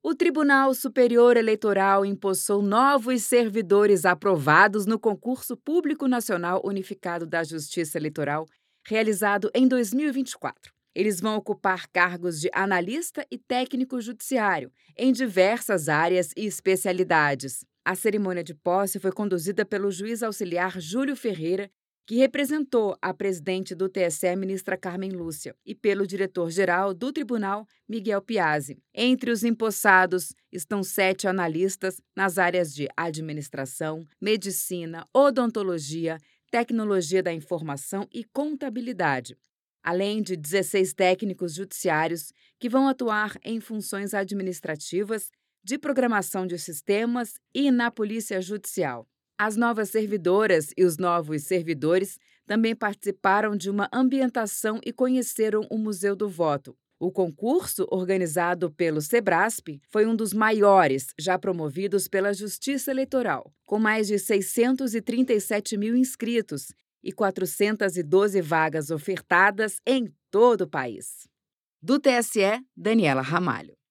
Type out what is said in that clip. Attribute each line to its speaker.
Speaker 1: O Tribunal Superior Eleitoral empossou novos servidores aprovados no Concurso Público Nacional Unificado da Justiça Eleitoral, realizado em 2024. Eles vão ocupar cargos de analista e técnico judiciário em diversas áreas e especialidades. A cerimônia de posse foi conduzida pelo juiz auxiliar Júlio Ferreira, que representou a presidente do TSE, ministra Carmen Lúcia, e pelo diretor-geral do tribunal, Miguel Piazzi. Entre os empossados estão 7 analistas nas áreas de administração, medicina, odontologia, tecnologia da informação e contabilidade, além de 16 técnicos judiciários que vão atuar em funções administrativas, de programação de sistemas e na Polícia Judicial. As novas servidoras e os novos servidores também participaram de uma ambientação e conheceram o Museu do Voto. O concurso, organizado pelo Sebrasp, foi um dos maiores já promovidos pela Justiça Eleitoral, com mais de 637 mil inscritos e 412 vagas ofertadas em todo o país. Do TSE, Daniela Ramalho.